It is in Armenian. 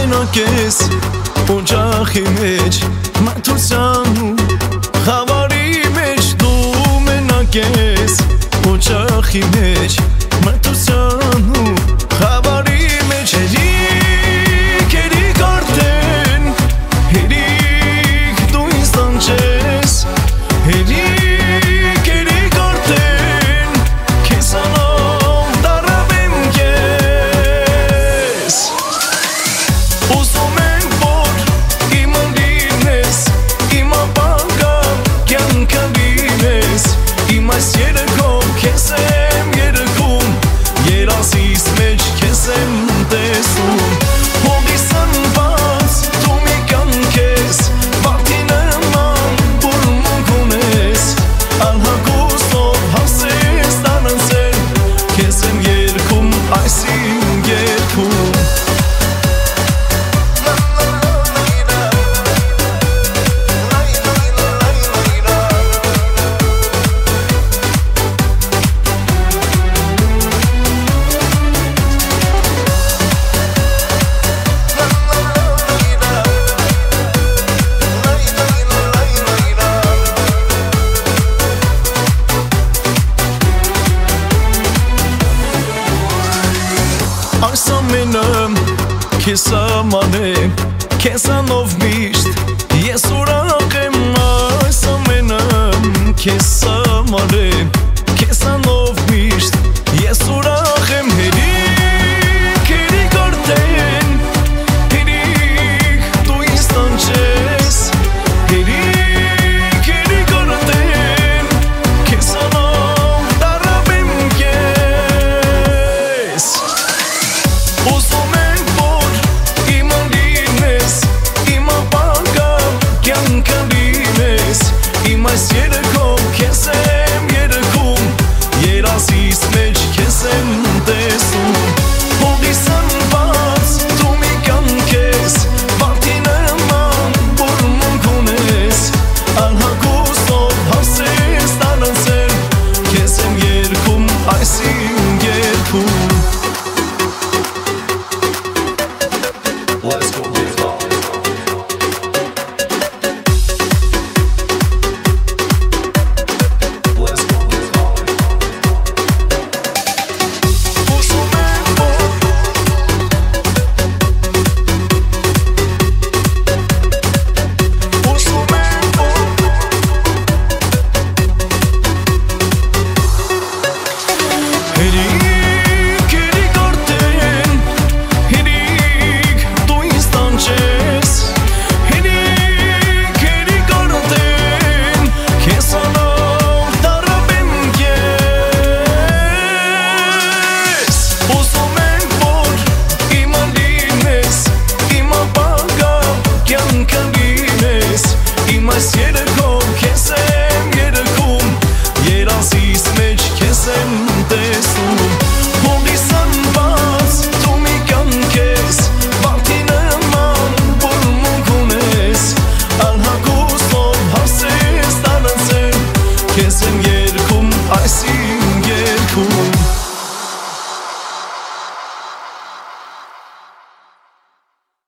մենակ ես օջախի մեջ մատուցանու խավարի մեջ դու մենակ ես օջախի մեջ մատուցանու խավարի մեջ հերիք արդեն հերիք դու ինձ տանջես հերիք արդեն քեզանով դարավեմ ես ուզում ենք որ իմը լինես իմը բանկա կյանքը լինես իմ այս երգով քեզ եմ երգում երազիս մեջ քեզ եմ տեսնում հողիս անված դու մի կյանք ես վարդի նման բուրմունք ունես անհագուստով հասես տանանցել քեզ եմ երգում այս իմ երգում Այս ամենը քեզ համար է քեզանով միշտ ես ուրախ եմ այս ամենը քեզ համար է քեզանով միշտ ես ուրախ եմ հերիք արդեն հերիք դու ինձ տանջես հերիք արդեն քեզանով դարավեմ ես Ուզում ենք որ իմը լինես իմը բանկա կյանքը լինես իմ այս երգով քեզ եմ երգում երազիս մեջ քեզ եմ տեսնում հողիս անված դու մի կյանք ես վարդի նման բուրմունք ունես անհագուստով հասես տանանցել քեզ եմ երգում այս իմ երգում Let's go. Այս երգով քեզ եմ երգում երազիս մեջ քեզ եմ տեսնում հողիս անված դու մի կյանք ես վարդի նման բուրմունք ունես անհագուստով հասես տանանցել քեզ եմ